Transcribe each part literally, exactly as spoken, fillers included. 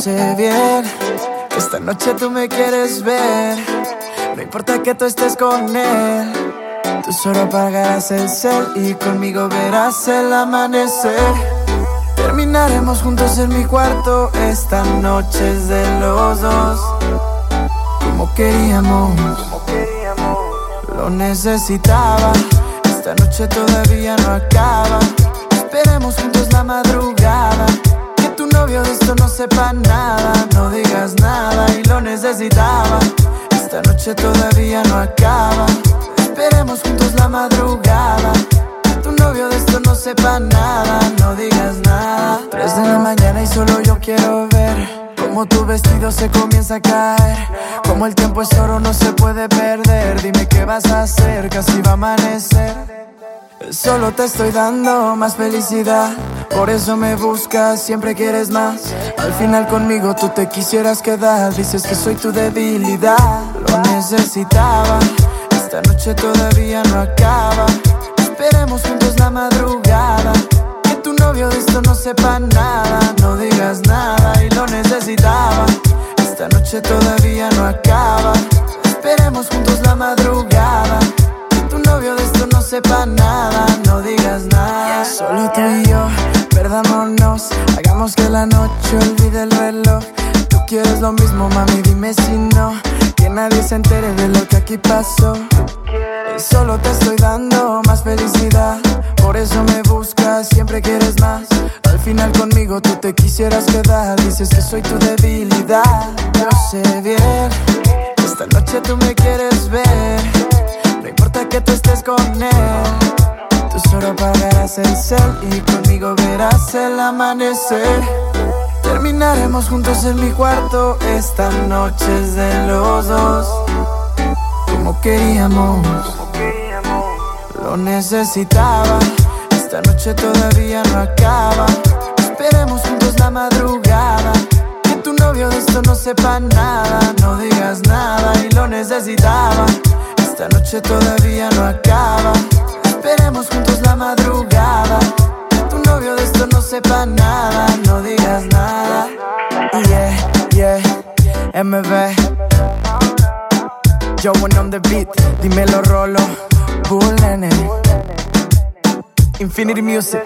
sé bien que esta noche tú me quieres ver. No importa que tú estés con él, tú solo apagarás el cel y conmigo verás el amanecer. Terminaremos juntos en mi cuarto, esta noche es de los dos. Como queríamos, lo necesitaba. Esta noche todavía no acaba. Esperemos juntos la madrugada. Que tu novio de esto no sepa nada. No digas nada y lo necesitaba. Esta noche todavía no acaba. Esperemos juntos la madrugada. Que tu novio de esto no sepa nada. No digas nada. Tres de la mañana y solo yo quiero ver cómo tu vestido se comienza a caer. Como el tiempo es oro, no se puede perder. Dime qué vas a hacer, casi va a amanecer. Solo te estoy dando más felicidad, por eso me buscas, siempre quieres más. Al final conmigo tú te quisieras quedar. Dices que soy tu debilidad, lo necesitaba. Esta noche todavía no acaba. Esperemos juntos la madrugada. Que tu novio de esto no sepa nada. No digas nada y lo necesitaba. Esta noche todavía no acaba. Esperemos juntos la madrugada. Que tu novio de esto no sepa nada. No digas nada. Solo tú y yo, perdámonos. Hagamos que la noche olvide el reloj. Tú quieres lo mismo, mami, dime si no. Que nadie se entere de lo que aquí pasó. Solo te estoy dando más felicidad, por eso me buscas, siempre quieres más. Al final conmigo tú te quisieras quedar. Dices que soy tu debilidad. Yo sé bien, esta noche tú me quieres ver. No importa que tú estés con él, tú solo apagarás el cel y conmigo verás el amanecer. Terminaremos juntos en mi cuarto, esta noche es de los dos. Como queríamos, lo necesitaba. Esta noche todavía no acaba. Esperemos juntos la madrugada. Que tu novio de esto no sepa nada. No digas nada y lo necesitaba. Esta noche todavía no acaba. Esperemos juntos la madrugada. Que tu novio de esto no sepa nada. No digas nada. Yeah, yeah, M V Joe on the beat, dímelo Rolo, Bull Nene, Infinity Music.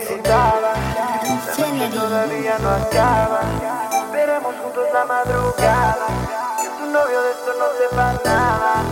Todavía no acaba. Esperemos juntos la madrugada. Que tu novio de esto no sepa nada.